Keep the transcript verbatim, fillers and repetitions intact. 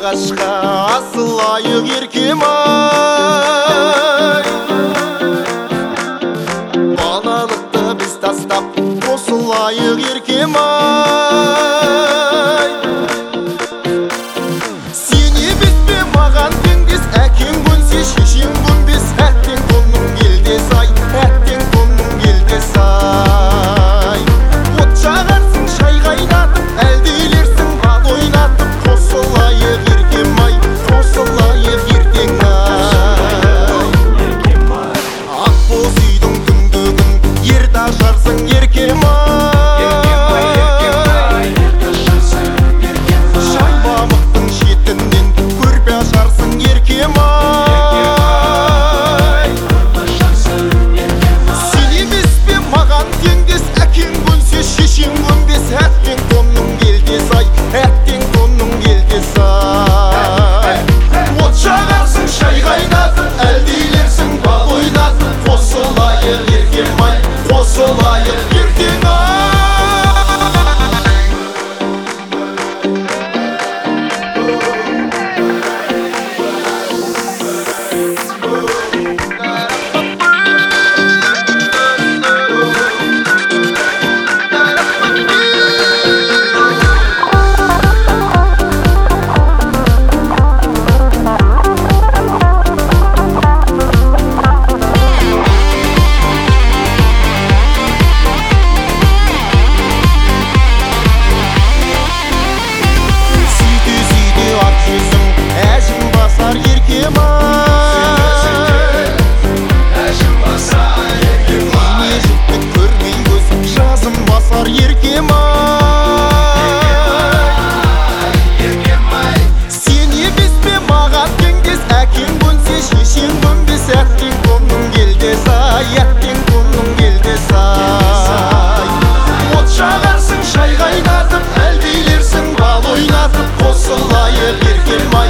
ағашқа асылайық еркем-ай. Балалықты біз тастап қосылайық еркем-ай. Сен емес пе маған теңдес, әкең көнсе шешең көнбес. Әттең тонның келдес ай, әттең тонның келдес ай. От жағарсың шай қайнатып, әлдейлерсің бал ойнатып. Қосылайық еркем-ай, қосылайық ертең-ай. Ақ боз үйдің түндігін ерді ашарсың еркем-ай. Шаймамықтың шетінен көрпе ашарсың еркем-ай. Сен емес пе маған теңдес, әкең көнсе шешең көнбес. Әттең тонның келдес ай, әттең тонның келдес ай. От жағарсың шай қайнатып, әлдейлерсің бал ойнатып. Қосылайық еркем-ай, қосылайық ертең-ай. Қосылайық еркем-ай.